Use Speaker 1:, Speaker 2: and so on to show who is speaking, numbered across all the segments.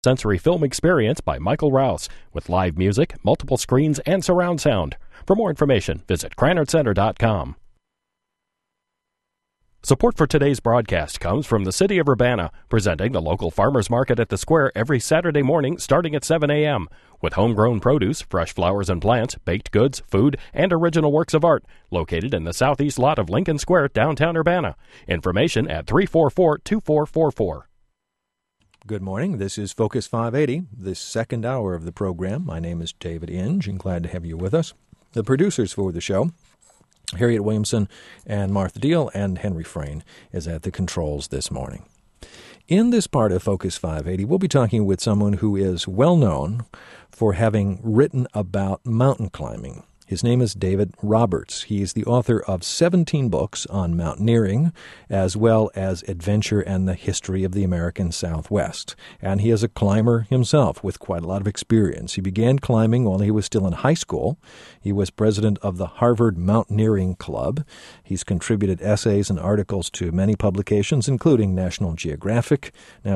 Speaker 1: Sensory film experience by Michael Rouse with live music, multiple screens, and surround sound. For more information, visit KranardsCenter.com. Support for today's broadcast comes from the City of Urbana, presenting the local farmers market at the square every Saturday morning starting at 7 a.m. with homegrown produce, fresh flowers and plants, baked goods, food, and original works of art, located in the southeast lot of Lincoln Square, downtown Urbana. Information at 344-2444.
Speaker 2: Good morning. This is Focus 580, this second hour of the program. My name is David Inge, and glad to have you with us. The producers for the show, Harriet Williamson and Martha Deal, and Henry Frayne is at the controls this morning. In this part of Focus 580, we'll be talking with someone who is well known for having written about mountain climbing. His name is David Roberts. He is the author of 17 books on mountaineering, as well as adventure and the history of the American Southwest. And he is a climber himself with quite a lot of experience. He began climbing while he was still in high school. He was president of the Harvard Mountaineering Club. He's contributed essays and articles to many publications, including National Geographic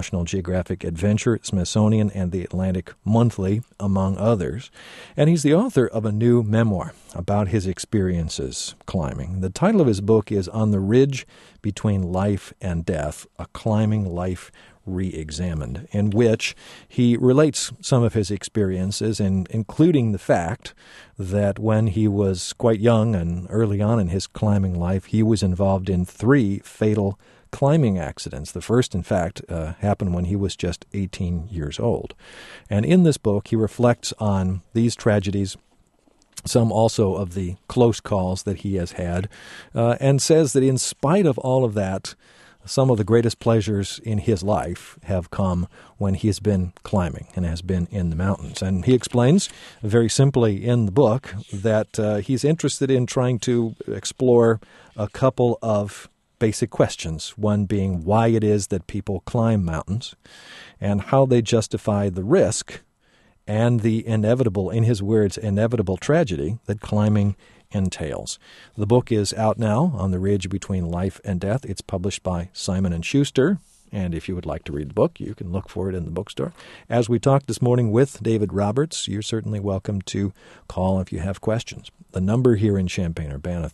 Speaker 2: Adventure, Smithsonian, and the Atlantic Monthly, among others. And he's the author of a new memoir about his experiences climbing. The title of his book is On the Ridge Between Life and Death, A Climbing Life Re-Examined, in which he relates some of his experiences, including the fact that when he was quite young and early on in his climbing life, he was involved in 3 fatal climbing accidents. The first, in fact, happened when he was just 18 years old. And in this book, he reflects on these tragedies, some also of the close calls that he has had, and says that in spite of all of that, some of the greatest pleasures in his life have come when he has been climbing and has been in the mountains. And he explains very simply in the book that he's interested in trying to explore a couple of basic questions, one being why it is that people climb mountains and how they justify the risk and the inevitable, in his words, inevitable tragedy that climbing entails. The book is out now, On the Ridge Between Life and Death. It's published by Simon & Schuster, and if you would like to read the book, you can look for it in the bookstore. As we talked this morning with David Roberts, you're certainly welcome to call if you have questions. The number here in Champaign-Urbana,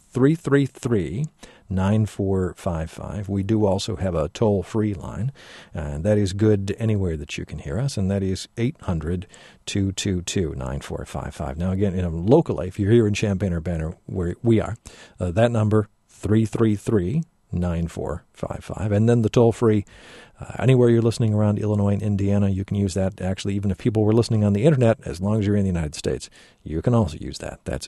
Speaker 2: 333-9455. We do also have a toll-free line, and that is good anywhere that you can hear us, and that is 800-222-9455. Now, again, locally, if you're here in Champaign-Urbana, where we are, that number, 333-9455. And then the toll-free, anywhere you're listening around Illinois and Indiana, you can use that. Actually, even if people were listening on the Internet, as long as you're in the United States, you can also use that. That's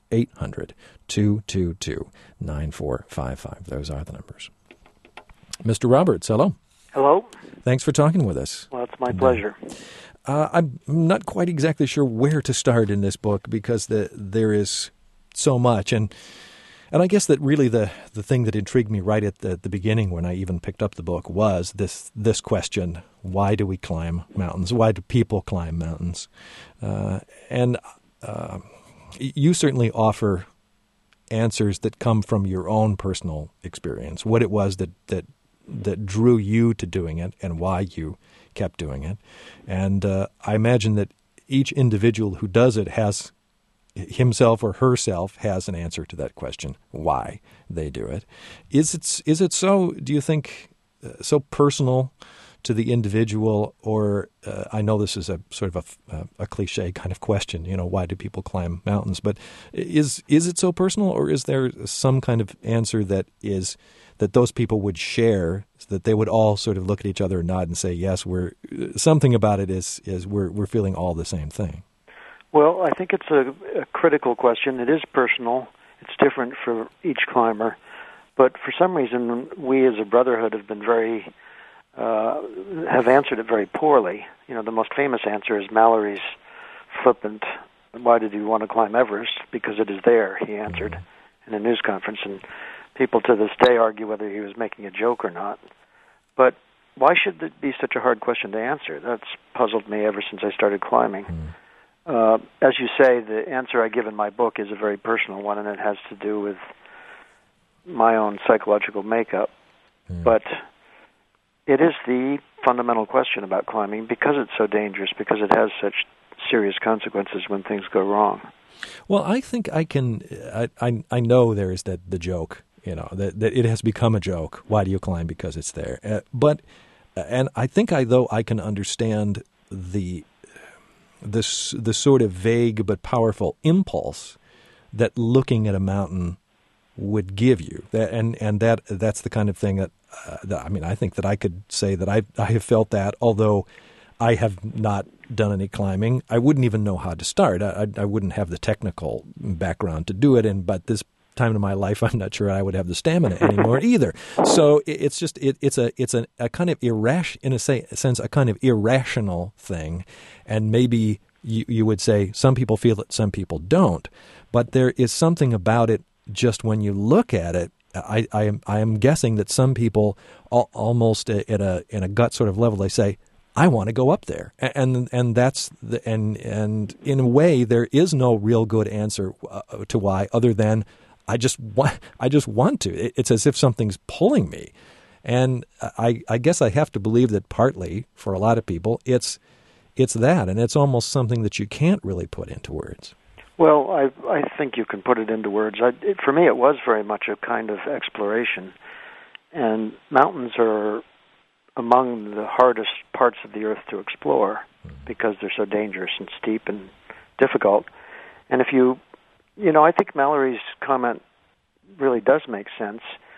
Speaker 2: 800-222-9455. Those are the numbers. Mr. Roberts, hello.
Speaker 3: Hello.
Speaker 2: Thanks for talking with us.
Speaker 3: Well, it's my pleasure.
Speaker 2: I'm not quite exactly sure where to start in this book because there is so much. And I guess that really the thing that intrigued me right at the beginning when I even picked up the book was this question: why do we climb mountains? Why do people climb mountains? And you certainly offer answers that come from your own personal experience, what it was that drew you to doing it and why you kept doing it. And I imagine that each individual who does it has himself or herself has an answer to that question, why they do it. Is it so, do you think, so personal to the individual, or I know this is a sort of a cliche kind of question, why do people climb mountains, but is it so personal, or is there some kind of answer that those people would share, so that they would all sort of look at each other and nod and say, yes, something about it is we're feeling all the same thing?
Speaker 3: Well, I think it's a critical question. It is personal. It's different for each climber. But for some reason, we as a brotherhood have been have answered it very poorly. The most famous answer is Mallory's flippant, why did you want to climb Everest? Because it is there, he answered in a news conference. And people to this day argue whether he was making a joke or not. But why should it be such a hard question to answer? That's puzzled me ever since I started climbing. As you say, the answer I give in my book is a very personal one, and it has to do with my own psychological makeup. But It is the fundamental question about climbing because it's so dangerous, because it has such serious consequences when things go wrong.
Speaker 2: Well, I think I can. I know there is the joke, that it has become a joke. Why do you climb? Because it's there. And I think I can understand the sort of vague but powerful impulse that looking at a mountain would give you. That's the kind of thing that I think that I could say that I have felt that, although I have not done any climbing. I wouldn't even know how to start. I wouldn't have the technical background to do it, but this time in my life, I'm not sure I would have the stamina anymore either. So it's just it's a kind of in a sense a kind of irrational thing, and maybe you would say some people feel it, some people don't, but there is something about it. Just when you look at it, I am guessing that some people almost in a gut sort of level, they say, I want to go up there, and that's and in a way there is no real good answer to why, other than I just want to. It's as if something's pulling me, and I guess I have to believe that partly for a lot of people it's that, and it's almost something that you can't really put into words.
Speaker 3: Well, I think you can put it into words. For me, it was very much a kind of exploration, and mountains are among the hardest parts of the earth to explore because they're so dangerous and steep and difficult. And if I think Mallory's comment really does make sense.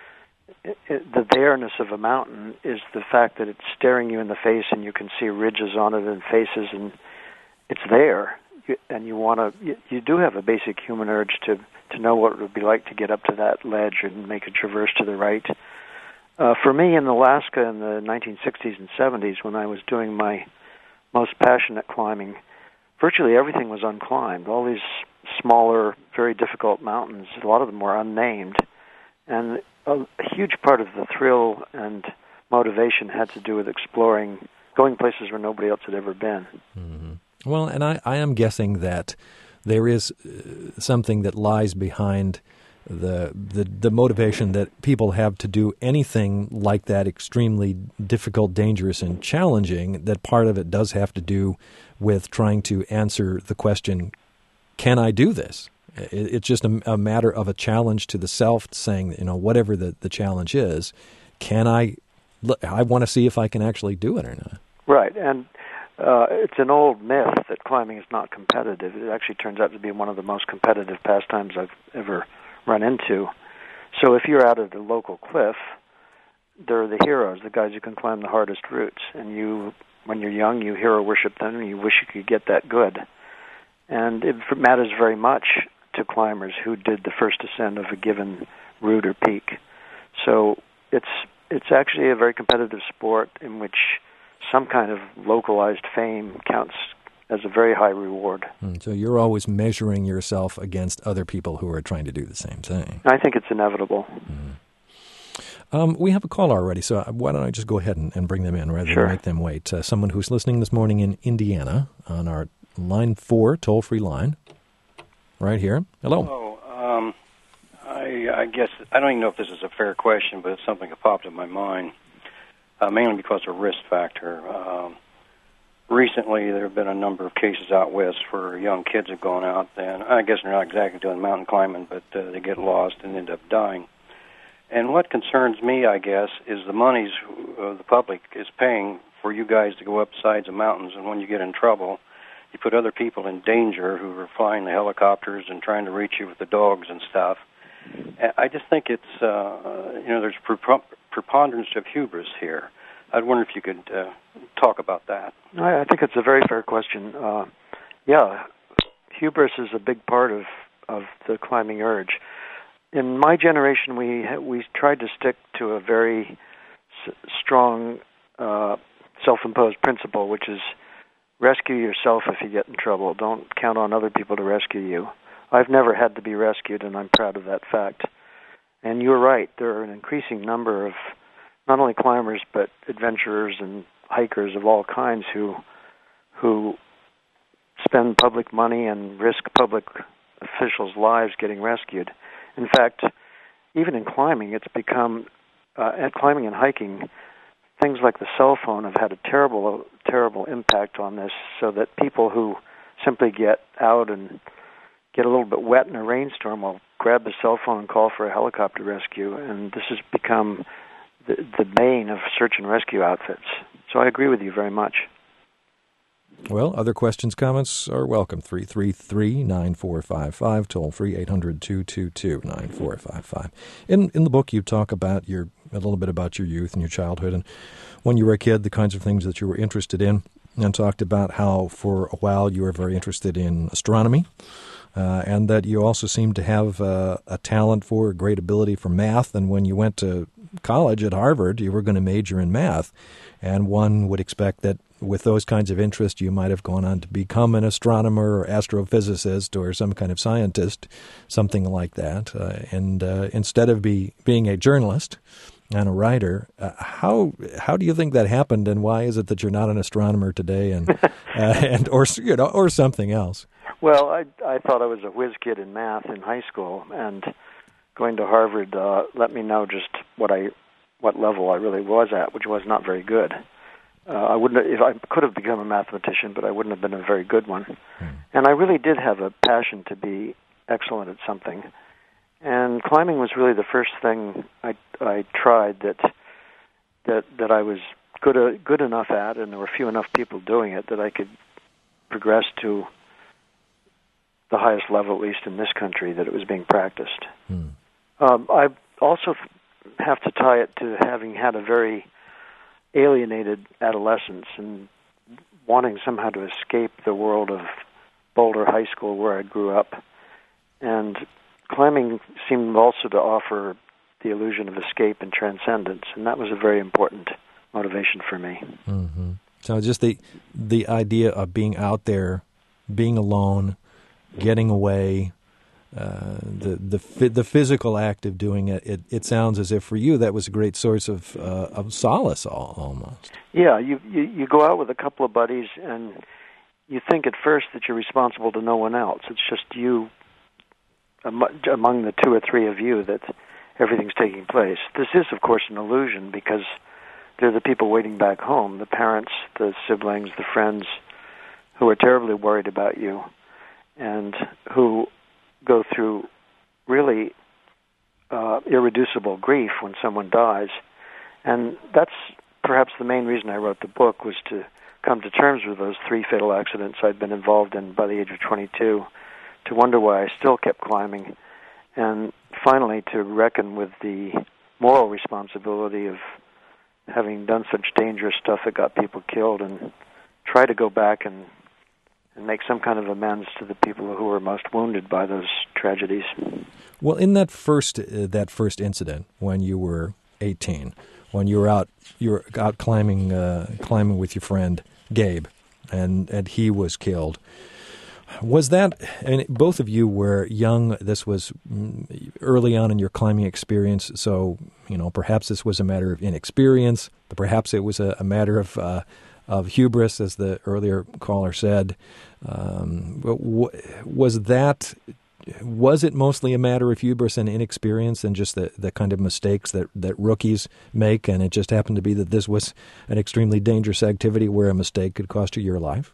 Speaker 3: The bareness of a mountain is the fact that it's staring you in the face and you can see ridges on it and faces, and it's there. And you do have a basic human urge to know what it would be like to get up to that ledge and make a traverse to the right. For me, in Alaska in the 1960s and 70s, when I was doing my most passionate climbing, virtually everything was unclimbed. All these smaller, very difficult mountains, a lot of them were unnamed. And a huge part of the thrill and motivation had to do with exploring, going places where nobody else had ever been.
Speaker 2: Mm-hmm. Well, and I am guessing that there is something that lies behind the motivation that people have to do anything like that, extremely difficult, dangerous, and challenging, that part of it does have to do with trying to answer the question, can I do this? It's just a matter of a challenge to the self, saying, whatever the challenge is, I want to see if I can actually do it or not.
Speaker 3: Right, and it's an old myth that climbing is not competitive. It actually turns out to be one of the most competitive pastimes I've ever run into. So if you're out at a local cliff, there are the heroes, the guys who can climb the hardest routes, and when you're young, you hero worship them, and you wish you could get that good. And it matters very much to climbers who did the first ascent of a given route or peak. So it's actually a very competitive sport in which some kind of localized fame counts as a very high reward.
Speaker 2: So you're always measuring yourself against other people who are trying to do the same thing.
Speaker 3: I think it's inevitable.
Speaker 2: We have a caller already, so why don't I just go ahead and bring them in rather
Speaker 3: Sure.
Speaker 2: than make them wait. Someone who's listening this morning in Indiana on our line 4 toll-free line right here. Hello.
Speaker 4: Hello. I guess, I don't even know if this is a fair question, but it's something that popped in my mind, mainly because of risk factor. Recently, there have been a number of cases out west where young kids have gone out, and I guess they're not exactly doing mountain climbing, but they get lost and end up dying. And what concerns me, I guess, is the monies the public is paying for you guys to go up sides of mountains, and when you get in trouble, you put other people in danger who are flying the helicopters and trying to reach you with the dogs and stuff. I just think it's, there's preponderance of hubris here. I'd wonder if you could talk about that.
Speaker 3: I think it's a very fair question. Hubris is a big part of the climbing urge. In my generation, we tried to stick to a very strong self-imposed principle, which is rescue yourself if you get in trouble. Don't count on other people to rescue you. I've never had to be rescued, and I'm proud of that fact. And you're right, there are an increasing number of not only climbers but adventurers and hikers of all kinds who spend public money and risk public officials' lives getting rescued. In fact, even in climbing, it's become, at climbing and hiking, things like the cell phone have had a terrible impact on this, so that people who simply get out and get a little bit wet in a rainstorm will grab the cell phone and call for a helicopter rescue, and this has become the bane of search and rescue outfits. So I agree with you very much.
Speaker 2: Well, other questions, comments are welcome. 333-9455, toll free 800-222-9455. In the book, you talk about a little bit about your youth and your childhood, and when you were a kid, the kinds of things that you were interested in, and talked about how for a while you were very interested in astronomy, and that you also seemed to have a talent for, a great ability for math, and when you went to college at Harvard, you were going to major in math, and one would expect that with those kinds of interests, you might have gone on to become an astronomer or astrophysicist or some kind of scientist, something like that. And instead of being a journalist and a writer, how do you think that happened, and why is it that you're not an astronomer today, or something else?
Speaker 3: Well, I thought I was a whiz kid in math in high school, and going to Harvard let me know just what level I really was at, which was not very good. I could have become a mathematician, but I wouldn't have been a very good one. And I really did have a passion to be excellent at something. And climbing was really the first thing I tried that I was good enough at, and there were few enough people doing it that I could progress to the highest level, at least in this country, that it was being practiced. I also have to tie it to having had a very alienated adolescence and wanting somehow to escape the world of Boulder High School where I grew up. And climbing seemed also to offer the illusion of escape and transcendence, and that was a very important motivation for me.
Speaker 2: Mm-hmm. So just the idea of being out there, being alone, getting away, the physical act of doing it sounds as if for you that was a great source of solace almost.
Speaker 3: Yeah, you go out with a couple of buddies, and you think at first that you're responsible to no one else. It's just you, among the two or three of you, that everything's taking place. This is, of course, an illusion, because they're the people waiting back home, the parents, the siblings, the friends, who are terribly worried about you, and who go through really irreducible grief when someone dies. And that's perhaps the main reason I wrote the book, was to come to terms with those three fatal accidents I'd been involved in by the age of 22, to wonder why I still kept climbing, and finally to reckon with the moral responsibility of having done such dangerous stuff that got people killed, and try to go back and make some kind of amends to the people who were most wounded by those tragedies.
Speaker 2: Well, in that first incident, when you were 18, when you were out climbing with your friend Gabe, and he was killed, was that? I mean, both of you were young. This was early on in your climbing experience, so perhaps this was a matter of inexperience. Perhaps it was a matter of hubris, as the earlier caller said. Was it mostly a matter of hubris and inexperience and just the kind of mistakes that rookies make, and it just happened to be that this was an extremely dangerous activity where a mistake could cost you your life?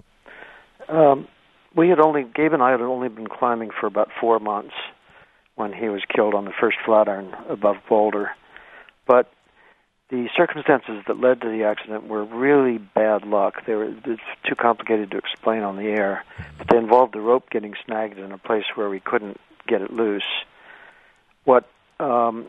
Speaker 3: Gabe and I had only been climbing for about 4 months when he was killed on the first Flatiron above Boulder. But the circumstances that led to the accident were really bad luck. It's too complicated to explain on the air, but they involved the rope getting snagged in a place where we couldn't get it loose. I'm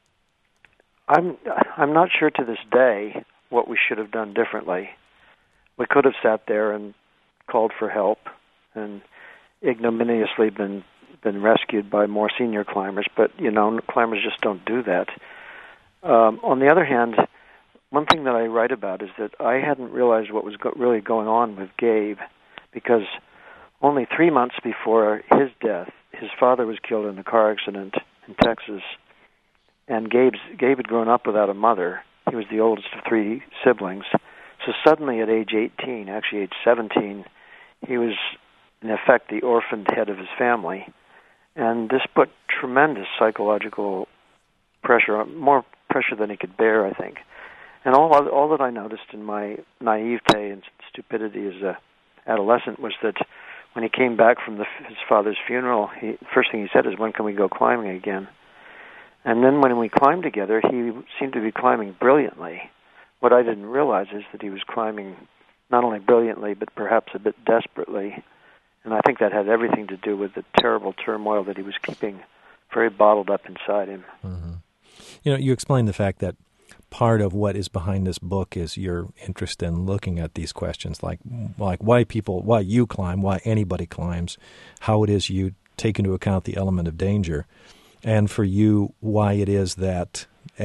Speaker 3: not sure to this day what we should have done differently. We could have sat there and called for help and ignominiously been rescued by more senior climbers, but climbers just don't do that. On the other hand, one thing that I write about is that I hadn't realized what was really going on with Gabe, because only 3 months before his death, his father was killed in a car accident in Texas, and Gabe had grown up without a mother. He was the oldest of 3 siblings. So suddenly at age 18, actually age 17, he was, in effect, the orphaned head of his family. And this put tremendous psychological pressure, more pressure than he could bear, I think. And all that I noticed in my naivete and stupidity as a adolescent was that when he came back from his father's funeral, first thing he said is, "When can we go climbing again?" And then when we climbed together, he seemed to be climbing brilliantly. What I didn't realize is that he was climbing not only brilliantly, but perhaps a bit desperately. And I think that had everything to do with the terrible turmoil that he was keeping very bottled up inside him.
Speaker 2: Mm-hmm. You know, you explained the fact that part of what is behind this book is your interest in looking at these questions, like why you climb, why anybody climbs, how it is you take into account the element of danger, and for you, why it is that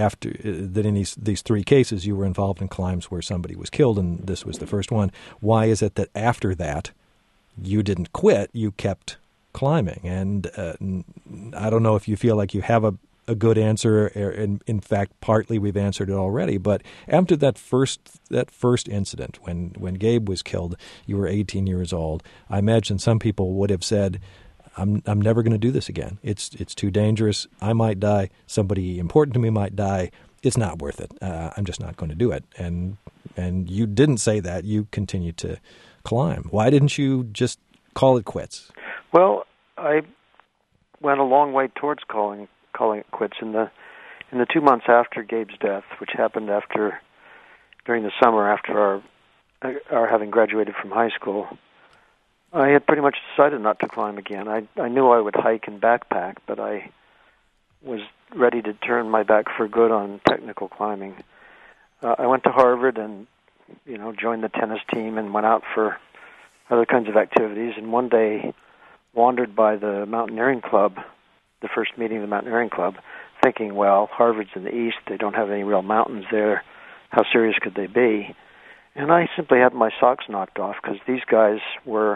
Speaker 2: in these three cases you were involved in climbs where somebody was killed, and this was the first one. Why is it that after that you didn't quit, you kept climbing? And I don't know if you feel like you have a good answer. In fact, partly we've answered it already. But after that first incident, when Gabe was killed, you were 18 years old. I imagine some people would have said, I'm never going to do this again. It's too dangerous. I might die. Somebody important to me might die. It's not worth it. I'm just not going to do it. And you didn't say that. You continued to climb. Why didn't you just call it quits?
Speaker 3: Well, I went a long way towards calling it quits. In the 2 months after Gabe's death, which happened during the summer after our having graduated from high school, I had pretty much decided not to climb again. I knew I would hike and backpack, but I was ready to turn my back for good on technical climbing. I went to Harvard and joined the tennis team and went out for other kinds of activities, and one day wandered by the mountaineering club, the first meeting of the mountaineering club, thinking, well, Harvard's in the east, they don't have any real mountains there, how serious could they be? And I simply had my socks knocked off because these guys were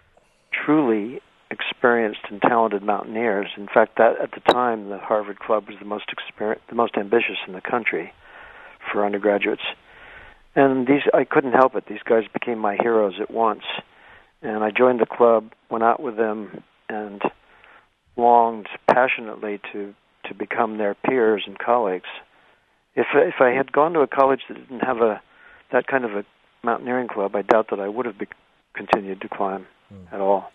Speaker 3: truly experienced and talented mountaineers. In fact, that at the time, the Harvard Club was the most ambitious in the country for undergraduates. And I couldn't help it. These guys became my heroes at once. And I joined the club, went out with them, and longed passionately to become their peers and colleagues. If I had gone to a college that didn't have that kind of a mountaineering club, I doubt that I would have continued to climb at all.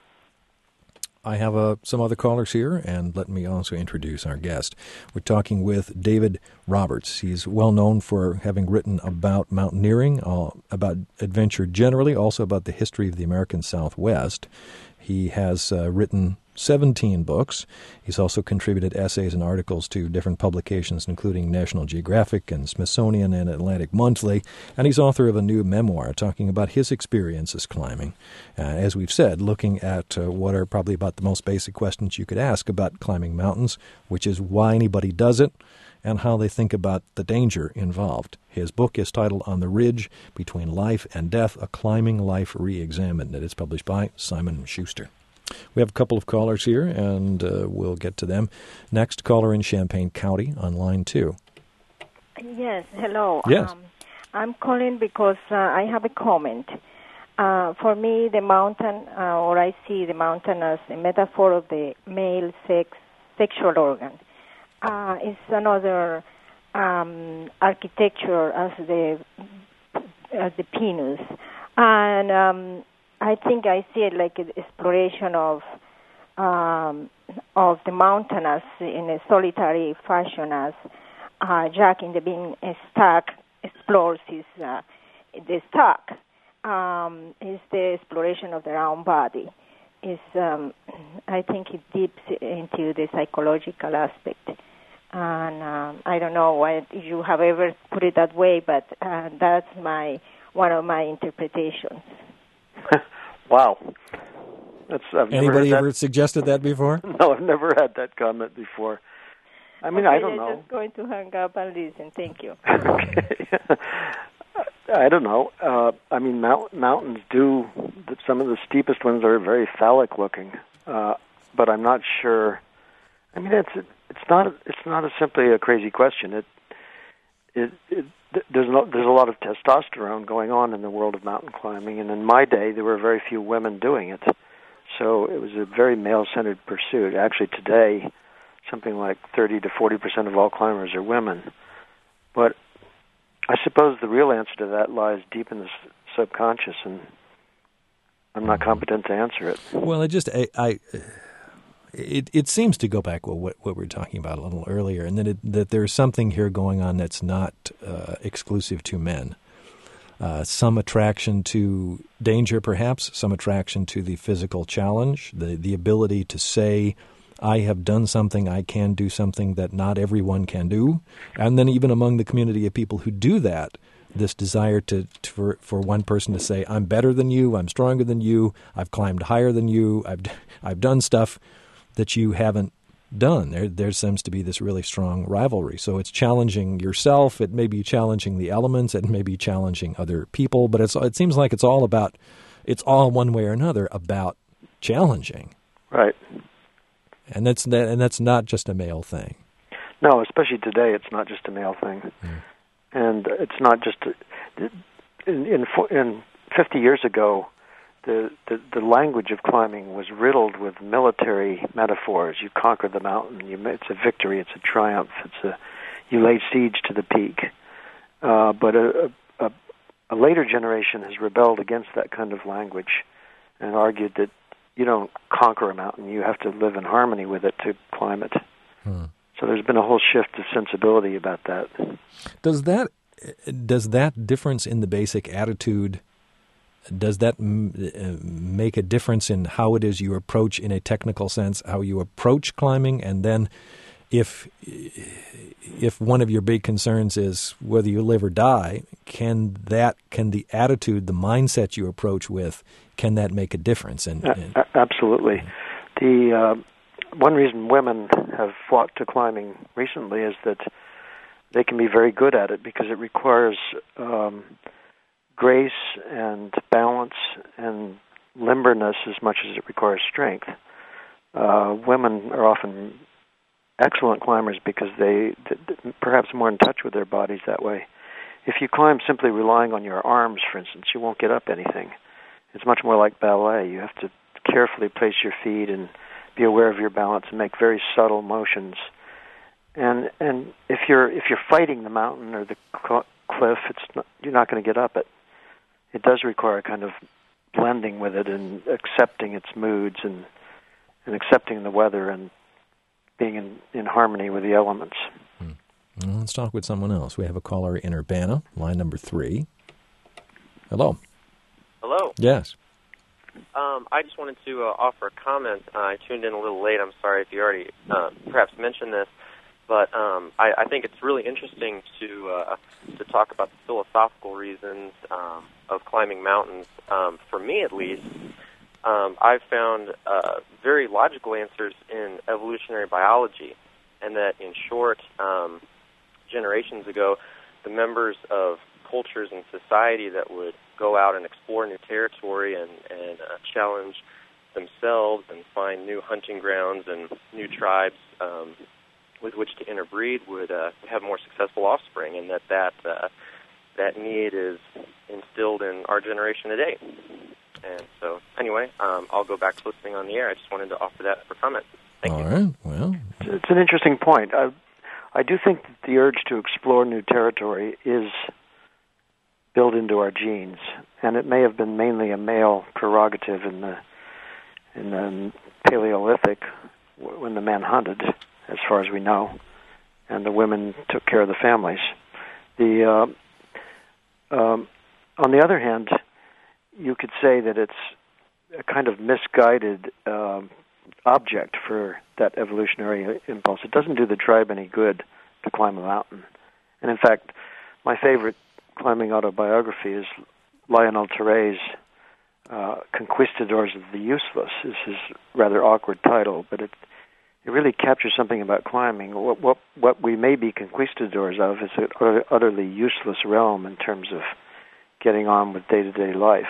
Speaker 2: I have some other callers here, and let me also introduce our guest. We're talking with David Roberts. He's well known for having written about mountaineering, about adventure generally, also about the history of the American Southwest. He has written 17 books. He's also contributed essays and articles to different publications, including National Geographic and Smithsonian and Atlantic Monthly, and he's author of a new memoir talking about his experiences climbing. As we've said, looking at what are probably about the most basic questions you could ask about climbing mountains, which is why anybody does it and how they think about the danger involved. His book is titled On the Ridge Between Life and Death, A Climbing Life Re-Examined, and it's published by Simon & Schuster. We have a couple of callers here, and we'll get to them. Next caller in Champaign County on line 2.
Speaker 5: Yes, hello.
Speaker 2: Yes.
Speaker 5: I'm calling because I have a comment. For me, the mountain, or I see the mountain as a metaphor of the male sexual organ. It's another architecture as the penis. And I think I see it like an exploration of the mountain as in a solitary fashion, as Jack in the Bean Stack explores the stack. Is the exploration of their own body. I think it dips into the psychological aspect. And I don't know why you have ever put it that way, but that's one of my interpretations.
Speaker 3: Wow.
Speaker 2: Anybody ever suggested that before?
Speaker 3: No, I've never had that comment before. I mean,
Speaker 5: okay,
Speaker 3: I don't know.
Speaker 5: I'm just going to hang up and listen. Thank you.
Speaker 3: Okay. I don't know. I mean, mountains some of the steepest ones are very phallic looking, but I'm not sure. I mean, it's not simply a crazy question. There's a lot of testosterone going on in the world of mountain climbing, and in my day there were very few women doing it, so it was a very male-centered pursuit. Actually, today, something like 30 to 40% of all climbers are women, but I suppose the real answer to that lies deep in the subconscious, and I'm not competent to answer it.
Speaker 2: Well, it seems to go back to what we were talking about a little earlier, and that there's something here going on that's not exclusive to men. Some attraction to danger, perhaps, some attraction to the physical challenge, the ability to say, I have done something, I can do something that not everyone can do. And then even among the community of people who do that, this desire for one person to say, I'm better than you, I'm stronger than you, I've climbed higher than you, I've done stuff that you haven't done. There seems to be this really strong rivalry. So it's challenging yourself, it may be challenging the elements, it may be challenging other people, but it seems like it's all one way or another about challenging.
Speaker 3: Right.
Speaker 2: And that's not just a male thing.
Speaker 3: No, especially today, it's not just a male thing.
Speaker 2: Mm.
Speaker 3: And it's not just in 50 years ago, the language of climbing was riddled with military metaphors. You conquer the mountain. It's a victory. It's a triumph. You lay siege to the peak. But a later generation has rebelled against that kind of language and argued that you don't conquer a mountain. You have to live in harmony with it to climb it. Hmm. So there's been a whole shift of sensibility about that.
Speaker 2: Does that difference in the basic attitude, does that make a difference in how it is you approach, in a technical sense, how you approach climbing? And then if one of your big concerns is whether you live or die, can the attitude, the mindset you approach with, can that make a difference?
Speaker 3: Absolutely. The one reason women have flocked to climbing recently is that they can be very good at it because it requires grace and balance and limberness as much as it requires strength. Women are often excellent climbers because they perhaps more in touch with their bodies that way. If you climb simply relying on your arms, for instance, you won't get up anything. It's much more like ballet. You have to carefully place your feet and be aware of your balance and make very subtle motions. And if you're fighting the mountain or the cliff, you're not going to get up it. It does require a kind of blending with it and accepting its moods and accepting the weather and being in harmony with the elements.
Speaker 2: Well, let's talk with someone else. We have a caller in Urbana, line number 3. Hello.
Speaker 6: Hello.
Speaker 2: Yes.
Speaker 6: I just wanted to offer a comment. I tuned in a little late. I'm sorry if you already perhaps mentioned this, but I think it's really interesting to talk about the philosophical reasons of climbing mountains. For me, at least, I've found very logical answers in evolutionary biology, and that, in short, generations ago, the members of cultures and society that would go out and explore new territory and challenge themselves and find new hunting grounds and new tribes with which to interbreed would have more successful offspring, and that need is instilled in our generation today. And so, anyway, I'll go back to listening on the air. I just wanted to offer that for comment. Thank you.
Speaker 2: All right. Well,
Speaker 3: it's an interesting point. I do think that the urge to explore new territory is built into our genes, and it may have been mainly a male prerogative in the Paleolithic when the men hunted, as far as we know, and the women took care of the families. On the other hand, you could say that it's a kind of misguided object for that evolutionary impulse. It doesn't do the tribe any good to climb a mountain. And in fact, my favorite climbing autobiography is Lionel Terre's Conquistadors of the Useless. Is his rather awkward title, but it really captures something about climbing. What we may be conquistadors of is an utterly useless realm in terms of getting on with day-to-day life.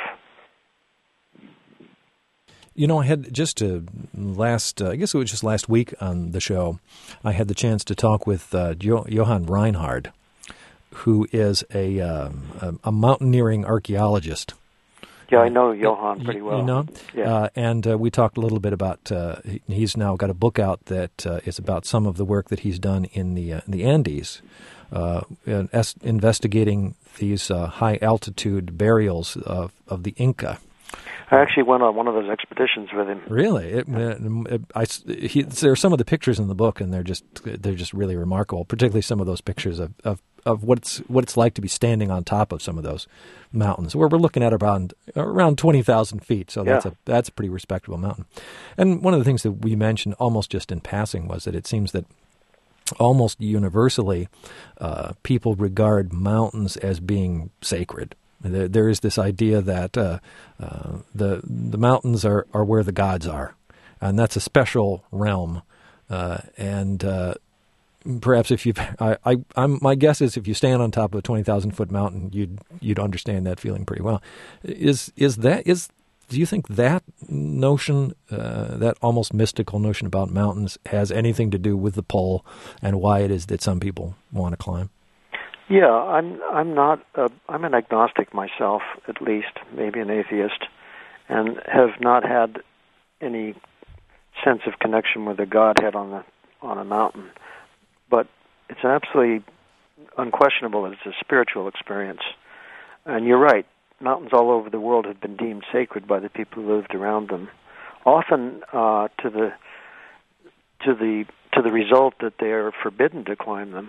Speaker 2: You know, I had just I guess it was just last week on the show, I had the chance to talk with Johann Reinhard, who is a mountaineering archaeologist.
Speaker 3: Yeah, I know Johann pretty well.
Speaker 2: You know?
Speaker 3: Yeah.
Speaker 2: And we talked a little bit about, he's now got a book out that is about some of the work that he's done in the Andes, investigating these high-altitude burials of the Inca.
Speaker 3: I actually went on one of those expeditions with him.
Speaker 2: Really? There are some of the pictures in the book, and they're just really remarkable, particularly some of those pictures of what it's like to be standing on top of some of those mountains, where we're looking at around 20,000 feet. So that's a pretty respectable mountain. And one of the things that we mentioned almost just in passing was that it seems that almost universally people regard mountains as being sacred. There is this idea that the mountains are where the gods are, and that's a special realm. Perhaps if my guess is if you stand on top of a 20,000-foot mountain, you'd understand that feeling pretty well. Do you think that notion, that almost mystical notion about mountains, has anything to do with the pole and why it is that some people want to climb?
Speaker 3: Yeah, I'm an agnostic myself, at least, maybe an atheist, and have not had any sense of connection with the Godhead on a mountain. But it's absolutely unquestionable that it's a spiritual experience. And you're right, mountains all over the world have been deemed sacred by the people who lived around them, often to the result that they are forbidden to climb them.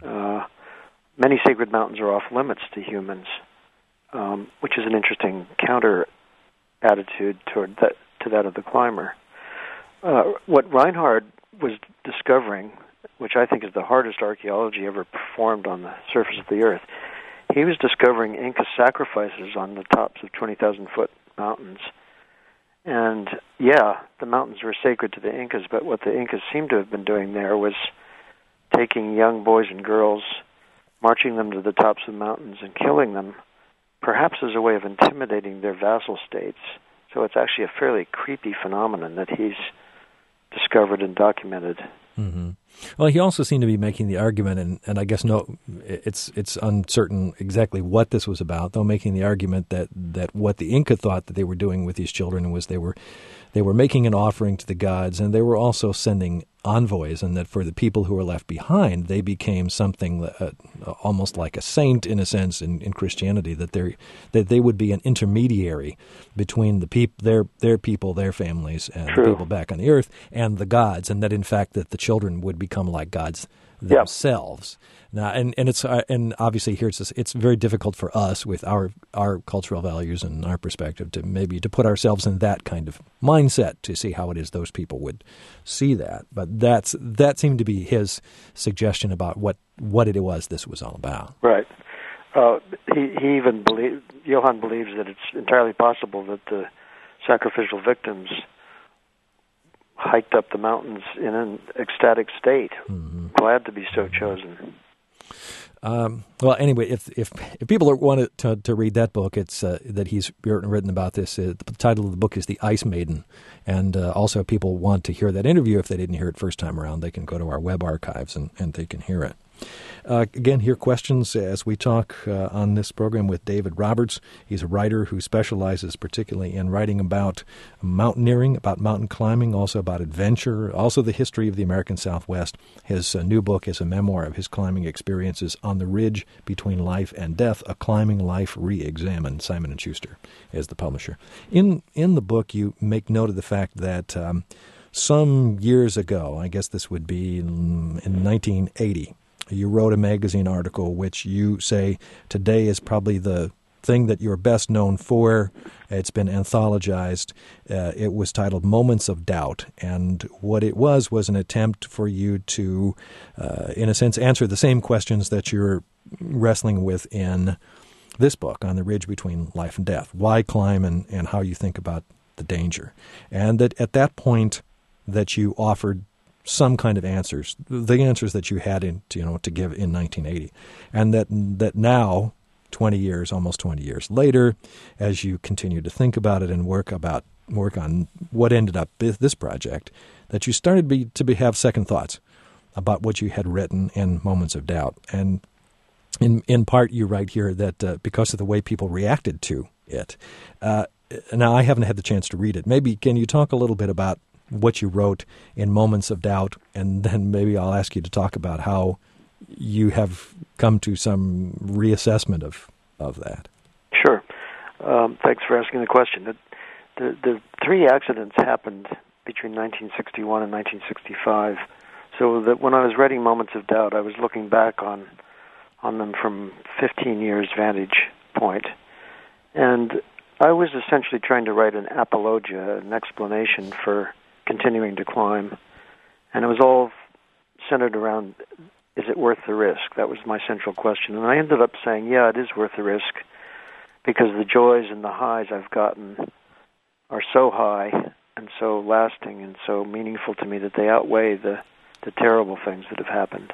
Speaker 3: Many sacred mountains are off limits to humans, which is an interesting counter attitude to that of the climber. What Reinhard was discovering, which I think is the hardest archaeology ever performed on the surface of the earth, he was discovering Inca sacrifices on the tops of 20,000-foot mountains. And yeah, the mountains were sacred to the Incas, but what the Incas seemed to have been doing there was taking young boys and girls, marching them to the tops of the mountains and killing them, perhaps as a way of intimidating their vassal states. So it's actually a fairly creepy phenomenon that he's discovered and documented.
Speaker 2: Mm-hmm. Well, he also seemed to be making the argument, and I guess it's uncertain exactly what this was about, though making the argument that what the Inca thought that they were doing with these children was they were making an offering to the gods, and they were also sending envoys, and that for the people who were left behind, they became something almost like a saint in a sense in Christianity, that they would be an intermediary between their people, their families, and the people back on the earth, and the gods, and that in fact that the children would become like gods themselves. Now, and it's and obviously here it's very difficult for us with our cultural values and our perspective to put ourselves in that kind of mindset to see how it is those people would see that. But that seemed to be his suggestion about what it was this was all about.
Speaker 3: Right. He even Johann believes that it's entirely possible that the sacrificial victims hiked up the mountains in an ecstatic state, glad to be so chosen.
Speaker 2: Well, anyway, if people want to read that book, it's that he's written about this. The title of the book is The Ice Maiden, and also if people want to hear that interview, if they didn't hear it first time around, they can go to our web archives and they can hear it. Again, hear questions as we talk on this program with David Roberts. He's a writer who specializes particularly in writing about mountaineering, about mountain climbing, also about adventure, also the history of the American Southwest. His new book is a memoir of his climbing experiences on the ridge between life and death, A Climbing Life Re-Examined. Simon & Schuster is the publisher. In the book, you make note of the fact that some years ago, I guess this would be in 1980, you wrote a magazine article which you say today is probably the thing that you're best known for. It's been anthologized. It was titled Moments of Doubt, and what it was an attempt for you to, in a sense, answer the same questions that you're wrestling with in this book, On the Ridge Between Life and Death. Why climb and how you think about the danger. And that at that point that you offered some kind of answers, the answers that you had to give in 1980, and that now, almost 20 years later, as you continue to think about it and work on what ended up this project, that you started to have second thoughts about what you had written in Moments of Doubt. And in part, you write here that because of the way people reacted to it. Now, I haven't had the chance to read it. Maybe can you talk a little bit about what you wrote in Moments of Doubt, and then maybe I'll ask you to talk about how you have come to some reassessment of that.
Speaker 3: Sure. Thanks for asking the question. The three accidents happened between 1961 and 1965, so that when I was writing Moments of Doubt, I was looking back on them from 15 years vantage point, and I was essentially trying to write an apologia, an explanation for continuing to climb, and it was all centered around, is it worth the risk? That was my central question, and I ended up saying, yeah, it is worth the risk, because the joys and the highs I've gotten are so high and so lasting and so meaningful to me that they outweigh the terrible things that have happened.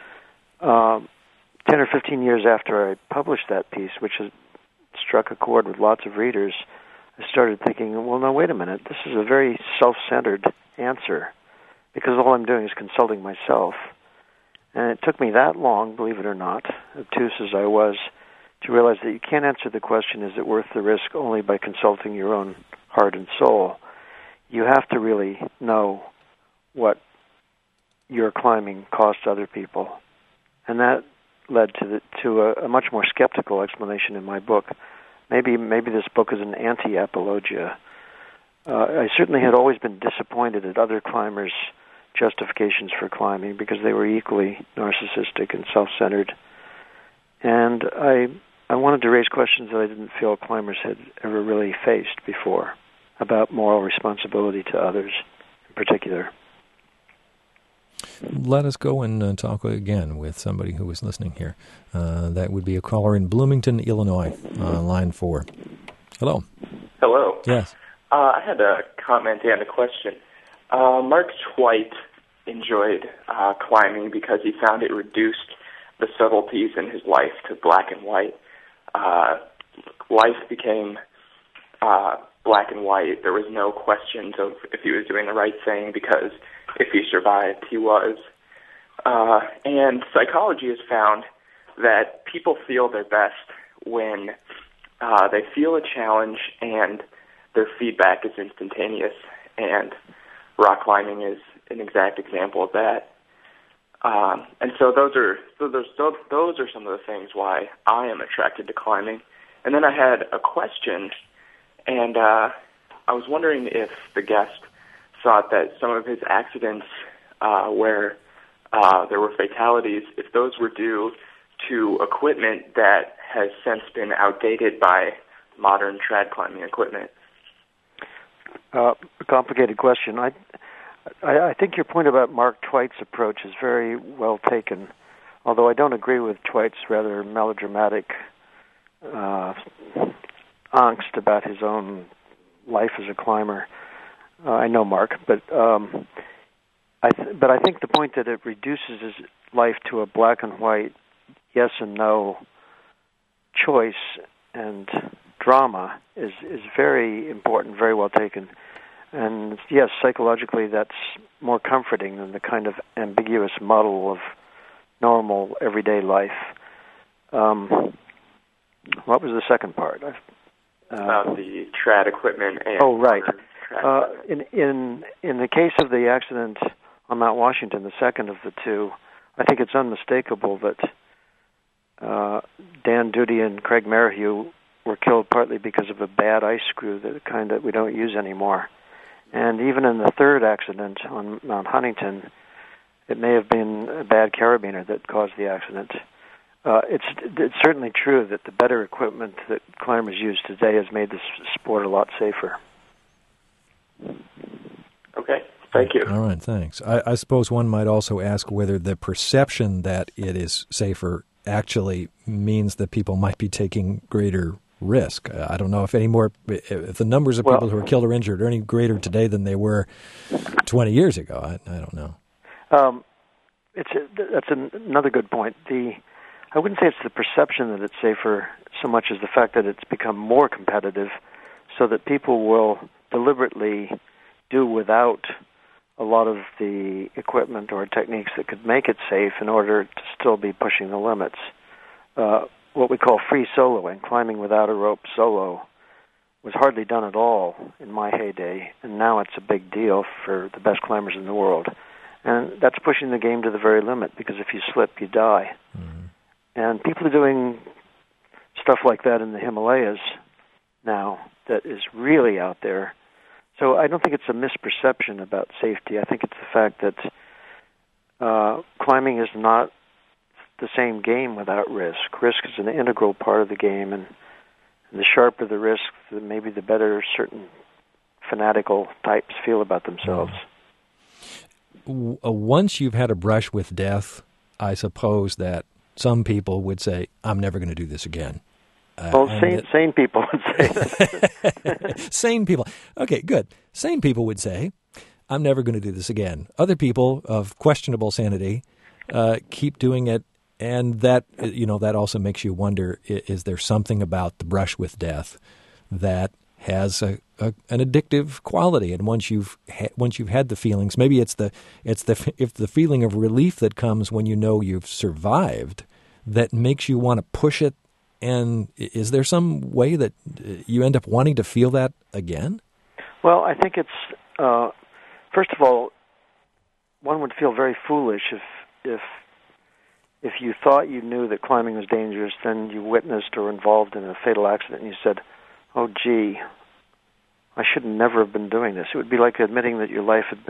Speaker 3: 10 or 15 years after I published that piece, which has struck a chord with lots of readers, I started thinking, well, no, wait a minute. This is a very self-centered answer, because all I'm doing is consulting myself. And it took me that long, believe it or not, obtuse as I was, to realize that you can't answer the question, is it worth the risk, only by consulting your own heart and soul. You have to really know what your climbing costs other people. And that led to a much more skeptical explanation in my book. Maybe this book is an anti-apologia. I certainly had always been disappointed at other climbers' justifications for climbing, because they were equally narcissistic and self-centered. And I wanted to raise questions that I didn't feel climbers had ever really faced before, about moral responsibility to others in particular.
Speaker 2: Let us go and talk again with somebody who is listening here. That would be a caller in Bloomington, Illinois, line 4. Hello.
Speaker 7: Hello.
Speaker 2: Yes.
Speaker 7: I had a comment and a question. Mark Twight enjoyed climbing because he found it reduced the subtleties in his life to black and white. Life became black and white. There was no questions of if he was doing the right thing, because if he survived, he was. And psychology has found that people feel their best when they feel a challenge and their feedback is instantaneous. And rock climbing is an exact example of that. And so those are some of the things why I am attracted to climbing. And then I had a question, and I was wondering if the guest thought that some of his accidents where there were fatalities, if those were due to equipment that has since been outdated by modern trad climbing equipment.
Speaker 3: A complicated question. I think your point about Mark Twight's approach is very well taken, although I don't agree with Twight's rather melodramatic angst about his own life as a climber. I know Mark, but I think the point that it reduces his life to a black and white yes and no choice and drama is very important, very well taken. And yes, psychologically that's more comforting than the kind of ambiguous muddle of normal everyday life. What was the second part?
Speaker 7: About the trad equipment. And
Speaker 3: oh, right. In the case of the accident on Mount Washington, the second of the two, I think it's unmistakable that Dan Duty and Craig Merrihew were killed partly because of a bad ice screw, the kind that we don't use anymore. And even in the third accident on Mount Huntington, it may have been a bad carabiner that caused the accident. It's certainly true that the better equipment that climbers use today has made this sport a lot safer.
Speaker 7: Okay, thank you.
Speaker 2: All right, thanks. I suppose one might also ask whether the perception that it is safer actually means that people might be taking greater risk. I don't know if the numbers of people who are killed or injured are any greater today than they were 20 years ago. I don't know.
Speaker 3: That's another good point. I wouldn't say it's the perception that it's safer so much as the fact that it's become more competitive, so that people will deliberately do without a lot of the equipment or techniques that could make it safe in order to still be pushing the limits. What we call free soloing, climbing without a rope solo, was hardly done at all in my heyday, and now it's a big deal for the best climbers in the world. And that's pushing the game to the very limit, because if you slip, you die. Mm-hmm. And people are doing stuff like that in the Himalayas now that is really out there. So I don't think it's a misperception about safety. I think it's the fact that climbing is not the same game without risk. Risk is an integral part of the game, and the sharper the risk, maybe the better certain fanatical types feel about themselves.
Speaker 2: Once you've had a brush with death, I suppose that some people would say, I'm never going to do this again.
Speaker 3: Well, sane people would say that.
Speaker 2: Sane people. Okay, good. Sane people would say, I'm never going to do this again. Other people of questionable sanity keep doing it, and that that also makes you wonder, is there something about the brush with death that has an addictive quality? And once you've had the feelings, maybe it's the feeling of relief that comes when you know you've survived that makes you want to push it. And is there some way that you end up wanting to feel that again?
Speaker 3: Well, I think it's first of all, one would feel very foolish if you thought you knew that climbing was dangerous, then you witnessed or involved in a fatal accident, and you said, "Oh, gee, I should never have been doing this." It would be like admitting that your life had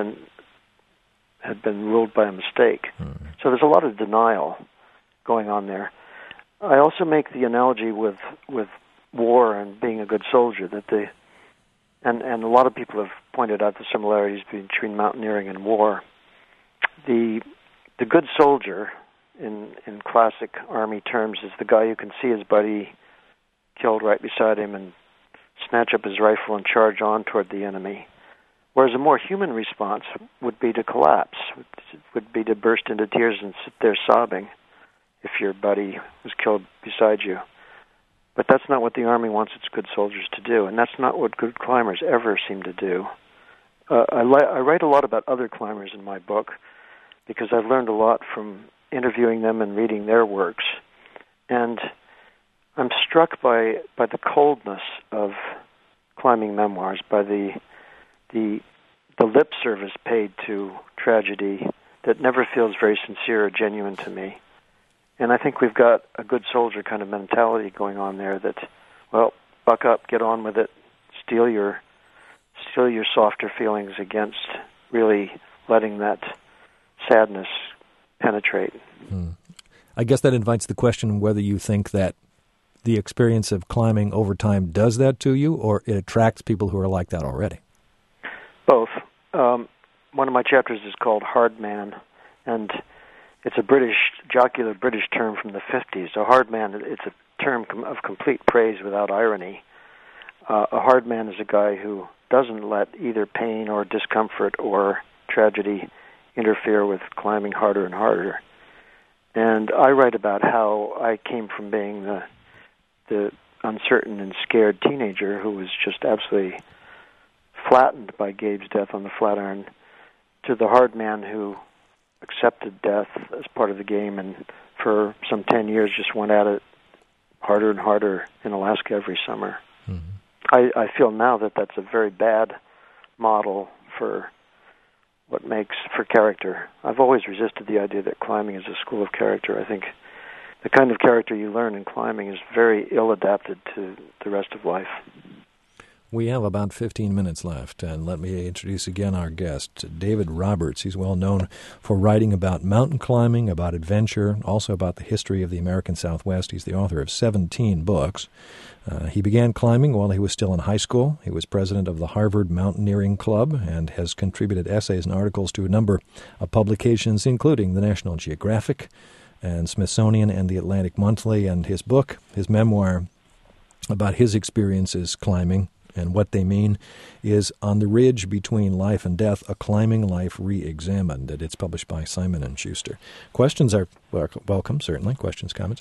Speaker 3: been ruled by a mistake. Mm-hmm. So there's a lot of denial going on there. I also make the analogy with war and being a good soldier, that and a lot of people have pointed out the similarities between mountaineering and war. The good soldier, in classic Army terms, is the guy who can see his buddy killed right beside him and snatch up his rifle and charge on toward the enemy. Whereas a more human response would be to collapse, would be to burst into tears and sit there sobbing if your buddy was killed beside you. But that's not what the Army wants its good soldiers to do, and that's not what good climbers ever seem to do. I write a lot about other climbers in my book because I've learned a lot from interviewing them and reading their works. And I'm struck by the coldness of climbing memoirs, by the lip service paid to tragedy that never feels very sincere or genuine to me. And I think we've got a good soldier kind of mentality going on there that, well, buck up, get on with it, steel your softer feelings against really letting that sadness penetrate.
Speaker 2: I guess that invites the question whether you think that the experience of climbing over time does that to you, or it attracts people who are like that already? Both.
Speaker 3: One of my chapters is called Hard Man, and it's a jocular British term from the 50s. A hard man, it's a term of complete praise without irony. A hard man is a guy who doesn't let either pain or discomfort or tragedy interfere with climbing harder and harder. And I write about how I came from being the uncertain and scared teenager who was just absolutely flattened by Gabe's death on the Flatiron to the hard man who accepted death as part of the game and for some 10 years just went at it harder and harder in Alaska every summer. Mm-hmm. I feel now that that's a very bad model for what makes for character. I've always resisted the idea that climbing is a school of character. I think the kind of character you learn in climbing is very ill-adapted to the rest of life.
Speaker 2: We have about 15 minutes left, and let me introduce again our guest, David Roberts. He's well known for writing about mountain climbing, about adventure, also about the history of the American Southwest. He's the author of 17 books. He began climbing while he was still in high school. He was president of the Harvard Mountaineering Club and has contributed essays and articles to a number of publications, including the National Geographic and Smithsonian and the Atlantic Monthly. And his book, his memoir about his experiences climbing and what they mean, is On the Ridge Between Life and Death, A Climbing Life Re-Examined, and it's published by Simon & Schuster. Questions are welcome, certainly. Questions, comments.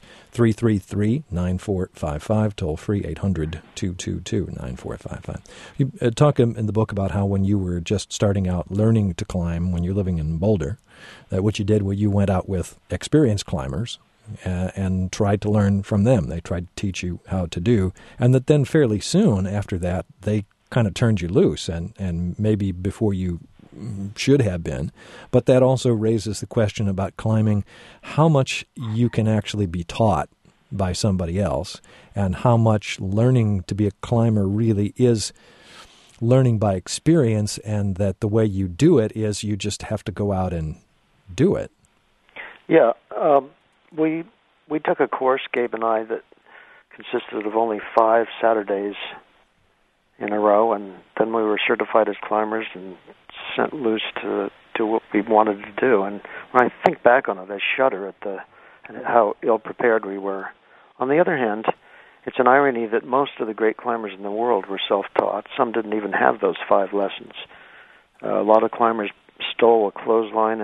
Speaker 2: 333-9455, toll free 800-222-9455. You talk in the book about how when you were just starting out learning to climb, when you're living in Boulder, that what you did was you went out with experienced climbers and tried to learn from them. They tried to teach you how to do, and that then fairly soon after that, they kind of turned you loose, and maybe before you should have been. But that also raises the question about climbing, how much you can actually be taught by somebody else, and how much learning to be a climber really is learning by experience, and that the way you do it is you just have to go out and do it.
Speaker 3: Yeah, we took a course, Gabe and I, that consisted of only 5 Saturdays in a row, and then we were certified as climbers and sent loose to do what we wanted to do. And when I think back on it, I shudder at how ill-prepared we were. On the other hand, it's an irony that most of the great climbers in the world were self-taught. Some didn't even have those 5 lessons. A lot of climbers stole a clothesline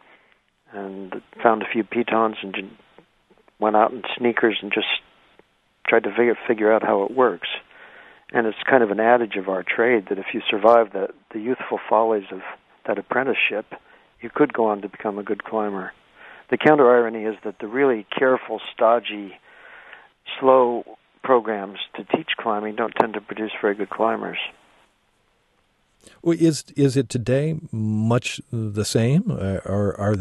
Speaker 3: and found a few pitons and went out in sneakers and just tried to figure out how it works. And it's kind of an adage of our trade that if you survive the youthful follies of that apprenticeship, you could go on to become a good climber. The counter-irony is that the really careful, stodgy, slow programs to teach climbing don't tend to produce very good climbers.
Speaker 2: Well, is it today much the same, or are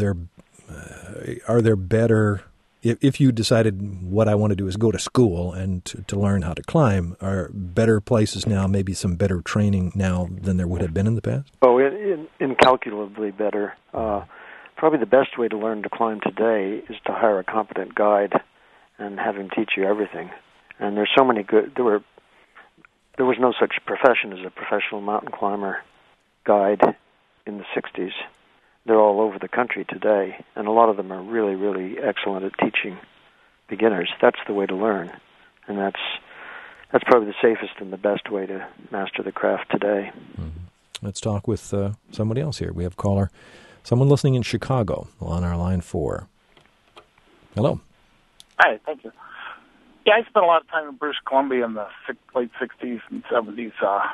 Speaker 2: there better? If you decided what I want to do is go to school and to learn how to climb, are better places now, maybe some better training now than there would have been in the past?
Speaker 3: Oh, incalculably better. Probably the best way to learn to climb today is to hire a competent guide and have him teach you everything. And there's so many good. There was no such profession as a professional mountain climber guide in the 60s. They're all over the country today, and a lot of them are really, really excellent at teaching beginners. That's the way to learn, and that's probably the safest and the best way to master the craft today.
Speaker 2: Mm-hmm. Let's talk with somebody else here. We have someone listening in Chicago on our line 4. Hello.
Speaker 8: Hi, thank you. Yeah, I spent a lot of time in British Columbia in the late 60s and 70s,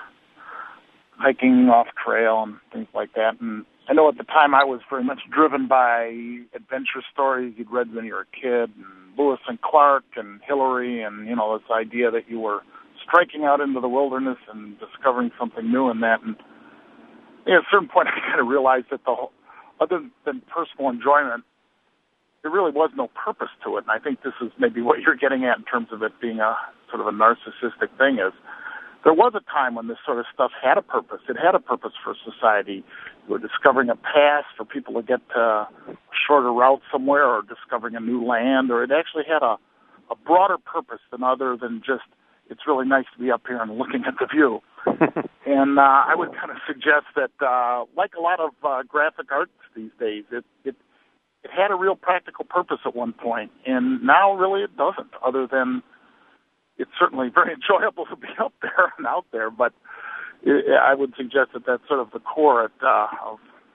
Speaker 8: hiking off trail and things like that. And I know at the time I was very much driven by adventure stories you'd read when you were a kid, and Lewis and Clark and Hillary, and, this idea that you were striking out into the wilderness and discovering something new in that. And at a certain point I kind of realized that other than personal enjoyment, there really was no purpose to it. And I think this is maybe what you're getting at in terms of it being a sort of a narcissistic thing, is there was a time when this sort of stuff had a purpose. It had a purpose for society. You were discovering a path for people to get to a shorter route somewhere, or discovering a new land, or it actually had a broader purpose other than just, it's really nice to be up here and looking at the view. And I would kind of suggest that, like a lot of graphic arts these days, it had a real practical purpose at one point, and now really it doesn't, other than it's certainly very enjoyable to be up there and out there, but I would suggest that that's sort of the core of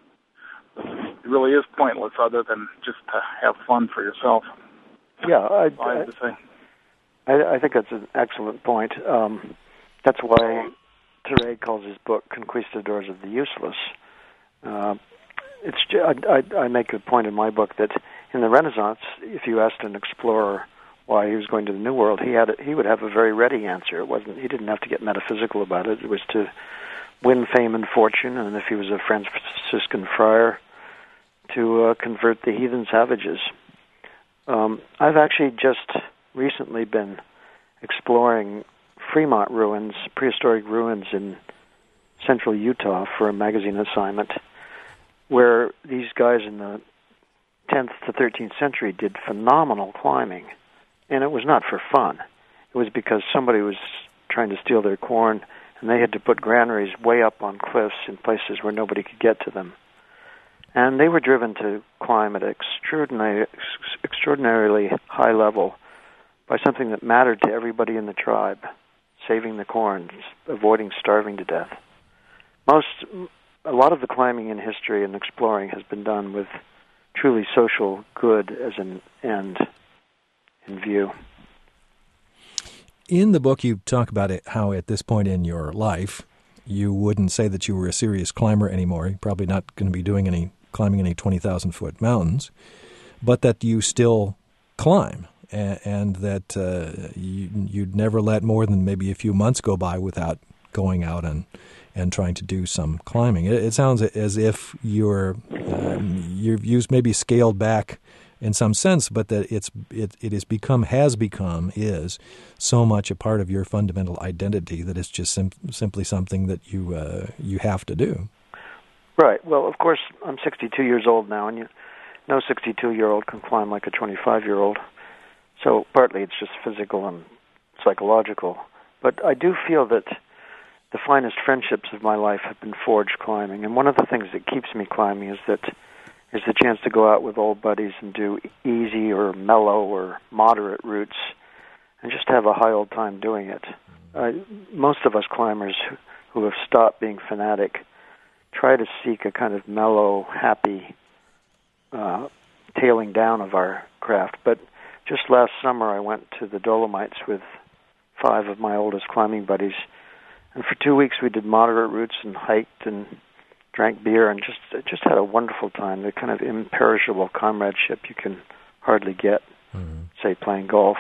Speaker 8: it really is pointless, other than just to have fun for yourself.
Speaker 3: Yeah,
Speaker 8: I
Speaker 3: think that's an excellent point. That's why Thérèse calls his book Conquistadors of the Useless. I make a point in my book that in the Renaissance, if you asked an explorer why he was going to the New World, he would have a very ready answer. He didn't have to get metaphysical about it. It was to win fame and fortune, and if he was a Franciscan friar, to convert the heathen savages. I've actually just recently been exploring Fremont ruins, prehistoric ruins in central Utah for a magazine assignment, where these guys in the 10th to 13th century did phenomenal climbing. And it was not for fun. It was because somebody was trying to steal their corn, and they had to put granaries way up on cliffs in places where nobody could get to them. And they were driven to climb at an extraordinarily high level by something that mattered to everybody in the tribe: saving the corn, avoiding starving to death. A lot of the climbing in history and exploring has been done with truly social good as an end in view.
Speaker 2: In the book, you talk about it, how at this point in your life, you wouldn't say that you were a serious climber anymore. You're probably not going to be doing climbing any 20,000-foot mountains, but that you still climb, and that you'd never let more than maybe a few months go by without going out and trying to do some climbing. It sounds as if your views maybe scaled back in some sense, but that is so much a part of your fundamental identity that it's just simply something that you have to do.
Speaker 3: Right. Well, of course, I'm 62 years old now, and no 62-year-old can climb like a 25-year-old. So partly it's just physical and psychological. But I do feel that the finest friendships of my life have been forged climbing. And one of the things that keeps me climbing is the chance to go out with old buddies and do easy or mellow or moderate routes and just have a high old time doing it. Most of us climbers who have stopped being fanatic try to seek a kind of mellow, happy tailing down of our craft. But just last summer I went to the Dolomites with 5 of my oldest climbing buddies, and for 2 weeks we did moderate routes and hiked and drank beer and just had a wonderful time. The kind of imperishable comradeship you can hardly get, say, playing golf.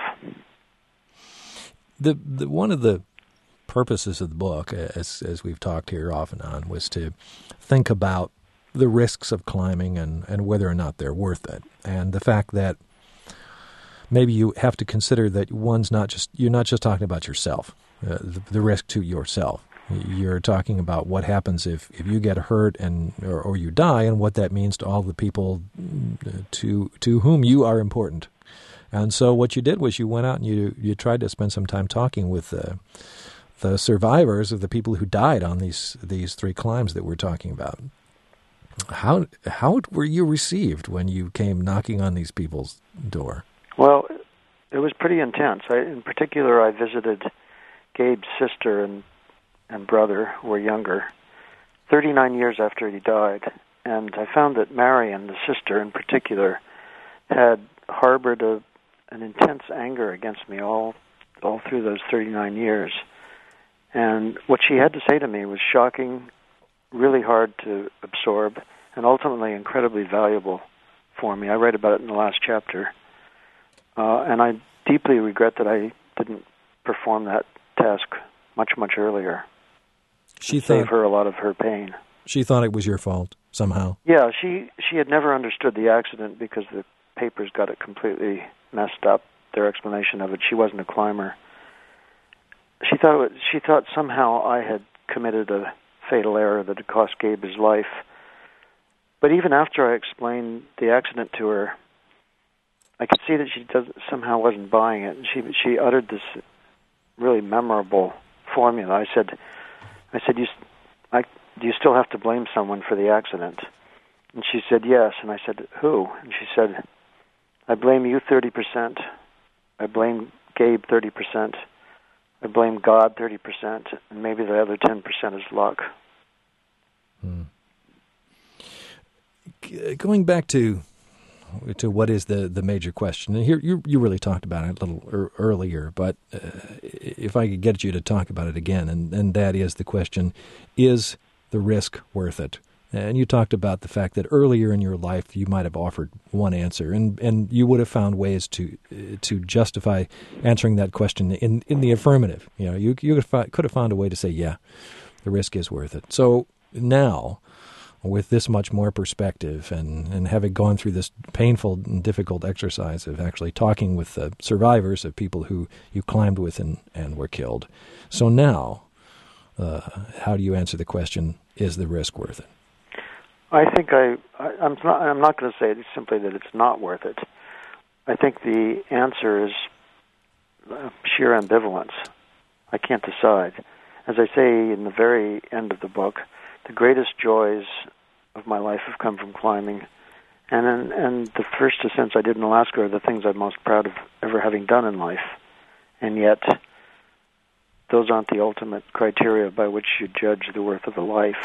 Speaker 2: The one of the purposes of the book, as we've talked here off and on, was to think about the risks of climbing and whether or not they're worth it, and the fact that maybe you have to consider that you're not just talking about yourself, the risk to yourself. You're talking about what happens if you get hurt or you die, and what that means to all the people to whom you are important. And so what you did was you went out and you tried to spend some time talking with the survivors of the people who died on these 3 climbs that we're talking about. How were you received when you came knocking on these people's door?
Speaker 3: Well, it was pretty intense. In particular, I visited Gabe's sister and brother, who were younger, 39 years after he died. And I found that Marion, the sister in particular, had harbored an intense anger against me all through those 39 years. And what she had to say to me was shocking, really hard to absorb, and ultimately incredibly valuable for me. I write about it in the last chapter. And I deeply regret that I didn't perform that task much, much earlier. Save her a lot of her pain.
Speaker 2: She thought it was your fault somehow.
Speaker 3: Yeah, she had never understood the accident because the papers got it completely messed up, their explanation of it. She wasn't a climber. She thought somehow I had committed a fatal error that had cost Gabe his life. But even after I explained the accident to her, I could see that she somehow wasn't buying it. And she uttered this really memorable formula. I said, do you still have to blame someone for the accident? And she said, yes. And I said, who? And she said, I blame you 30%. I blame Gabe 30%. I blame God 30%. And maybe the other 10% is luck.
Speaker 2: Going back to what is the major question, and here you really talked about it a little earlier, but if I could get you to talk about it again, and that is the question, is the risk worth it? And you talked about the fact that earlier in your life you might have offered one answer, and you would have found ways to justify answering that question in the affirmative. You know, you could have found a way to say, yeah, the risk is worth it. So now, with this much more perspective and having gone through this painful and difficult exercise of actually talking with the survivors of people who you climbed with and were killed. So now, how do you answer the question, is the risk worth it?
Speaker 3: I think I'm not going to say simply that it's not worth it. I think the answer is sheer ambivalence. I can't decide. As I say in the very end of the book, the greatest joys of my life have come from climbing, and the first ascents I did in Alaska are the things I'm most proud of ever having done in life. And yet, those aren't the ultimate criteria by which you judge the worth of a life.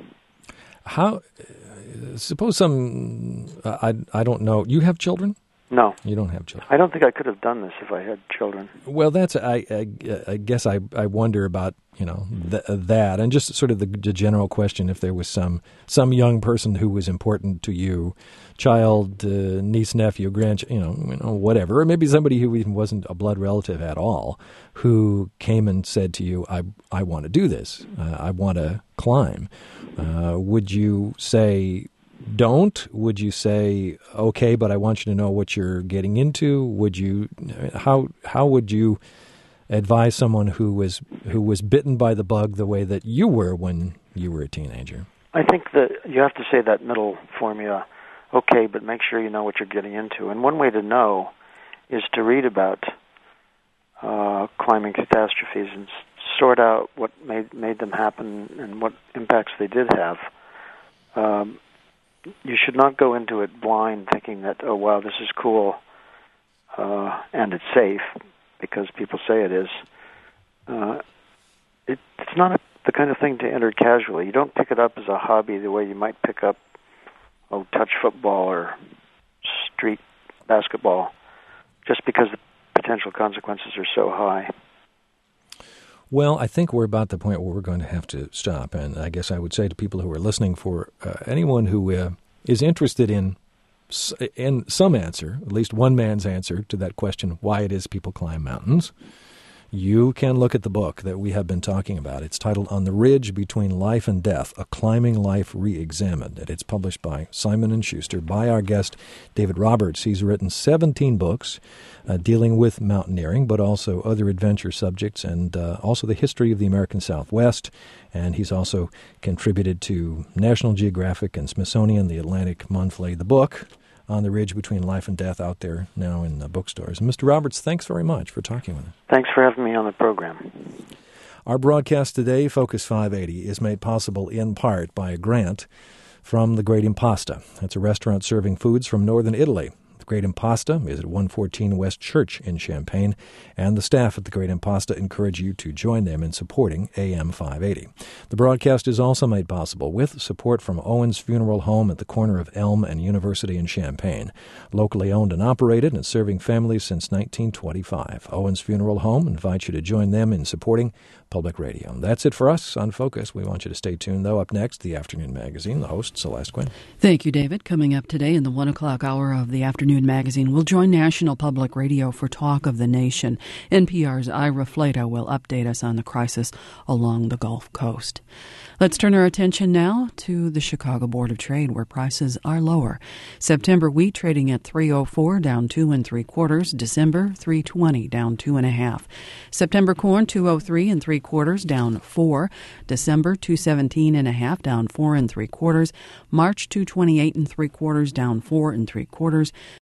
Speaker 2: How? Suppose I don't know. You have children?
Speaker 3: No.
Speaker 2: You don't have children.
Speaker 3: I don't think I could have done this if I had children.
Speaker 2: Well, that's I guess I wonder about that, and just sort of the general question: if there was some young person who was important to you, child, niece, nephew, grandchild, whatever, or maybe somebody who even wasn't a blood relative at all, who came and said to you, "I want to do this. I want to climb." Would you say don't? Would you say, okay, but I want you to know what you're getting into? Would you, how would you advise someone who was bitten by the bug the way that you were when you were a teenager?
Speaker 3: I think that you have to say that middle formula, okay, but make sure you know what you're getting into. And one way to know is to read about climbing catastrophes and sort out what made them happen and what impacts they did have. You should not go into it blind thinking that, oh, wow, this is cool and it's safe because people say it is. It's not the kind of thing to enter casually. You don't pick it up as a hobby the way you might pick up touch football or street basketball just because the potential consequences are so high.
Speaker 2: Well, I think we're about the point where we're going to have to stop. And I guess I would say to people who are listening, for anyone who is interested in some answer, at least one man's answer to that question, why it is people climb mountains, you can look at the book that we have been talking about. It's titled On the Ridge Between Life and Death, A Climbing Life Re-Examined. And it's published by Simon & Schuster by our guest, David Roberts. He's written 17 books dealing with mountaineering, but also other adventure subjects and also the history of the American Southwest. And he's also contributed to National Geographic and Smithsonian, the Atlantic Monthly, the book On the Ridge Between Life and Death, out there now in bookstores. And Mr. Roberts, thanks very much for talking with us.
Speaker 3: Thanks for having me on the program.
Speaker 2: Our broadcast today, Focus 580, is made possible in part by a grant from the Great Impasta. That's a restaurant serving foods from northern Italy. The Great Impasta is at 114 West Church in Champaign, and the staff at the Great Impasta encourage you to join them in supporting AM 580. The broadcast is also made possible with support from Owens Funeral Home at the corner of Elm and University in Champaign. Locally owned and operated and serving families since 1925. Owens Funeral Home invites you to join them in supporting public radio. That's it for us on Focus. We want you to stay tuned, though. Up next, the Afternoon Magazine. The host, Celeste Quinn.
Speaker 9: Thank you, David. Coming up today in the 1 o'clock hour of the Afternoon Magazine, we'll join National Public Radio for Talk of the Nation. NPR's Ira Flatow will update us on the crisis along the Gulf Coast. Let's turn our attention now to the Chicago Board of Trade, where prices are lower. September wheat trading at $3.04, down 2 3/4. December $3.20, down 2 1/2. September corn $2.03 3/4, down 4. December $2.17 1/2, down 4 3/4. March $2.28 3/4, down 4 3/4.